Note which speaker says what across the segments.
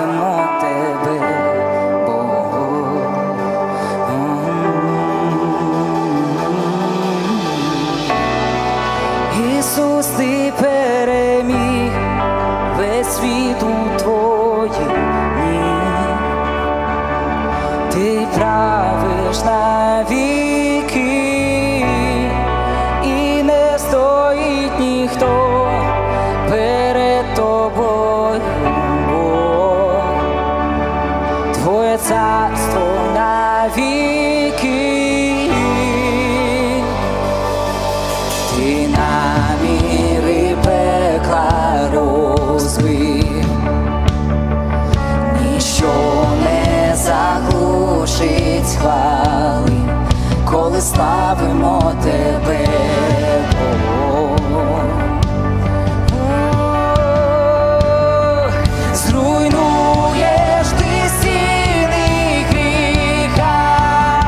Speaker 1: славимо тебе, Бог. Ісус, ти переміг весь світ у твоїх ніг. Ти правиш навіки, і не стоїть ніхто перед тобою, Бог. Твоє царство навіки. Ти наміри пекла розбив, ніщо не заглушить хвали, коли славимо тебе, Бог. Зруйнуєш ти стіни гріха,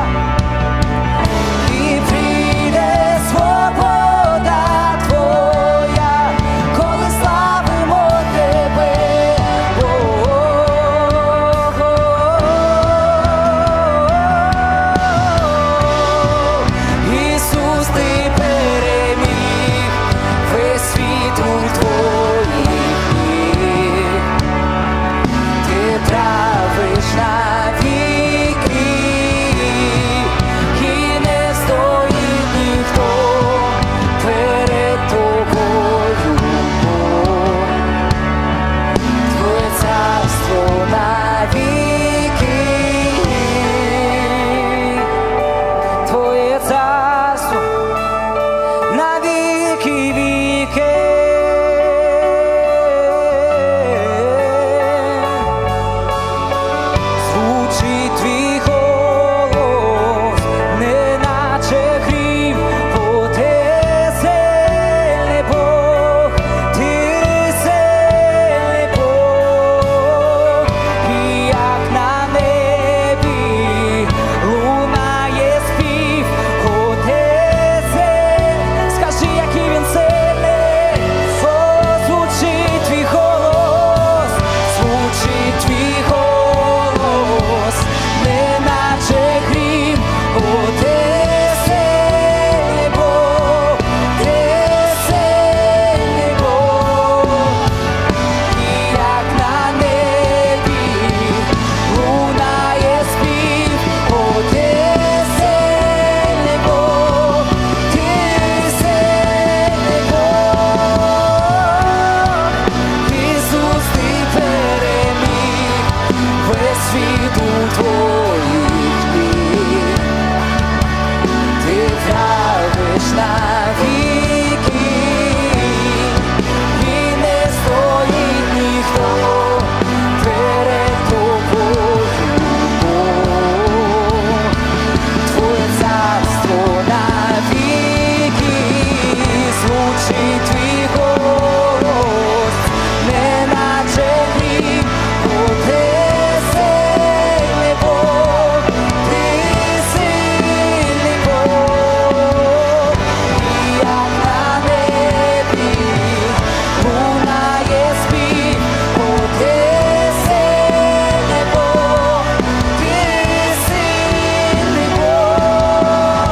Speaker 1: і прийде свобода твоя, коли славимо тебе, Бог. Ісус, ти переміг весь світ у твоїх ніг. Ти правиш навіки, і не стоїть ніхто перед тобою, Бог. Твоє царство навіки, твоє царство навіки віки. Звучить твій голос, неначе грім, бо ти сильний Бог, ти сильний Бог. І як на небі лунає спів, о, ти сильний. Скажи, який він сильний. О, звучить твій голос, звучить твій голос, неначе грім, о, ти сильний Бог, ти сильний Бог. І як на небі лунає спів, о, ти сильний Бог, ти сильний Бог. Ісус, ти переміг весь світ у твоїх ніг. Ти правиш навіки, і не стоїть ніхто перед тобою, Бог. Твоє царство навіки, звучить твій голос, неначе грім, о, ти сильний Бог, ти сильний Бог. І як на небі лунає спів, о, ти сильний Бог, ти сильний Бог.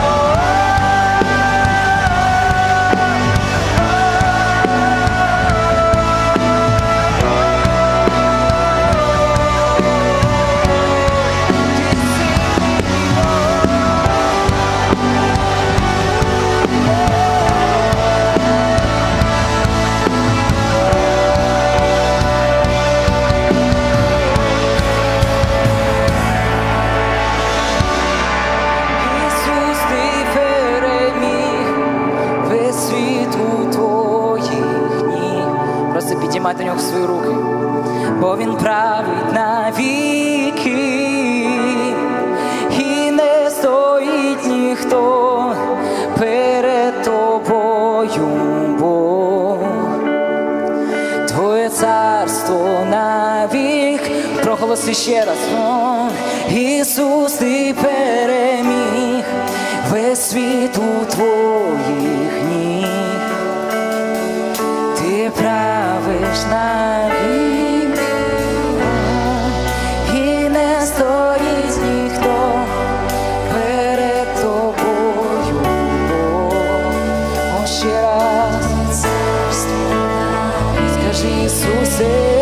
Speaker 1: Ісус, ти переміг весь світ у твоїх ніг. Просто підіймай до нього свої руки, бо він править навіки, і не стоїть ніхто перед тобою, Бог. Твоє царство навік. Проголоси ще раз. Ісус, ти переміг весь світ у твоїх ніг. Ти правиш навік. Ісусе.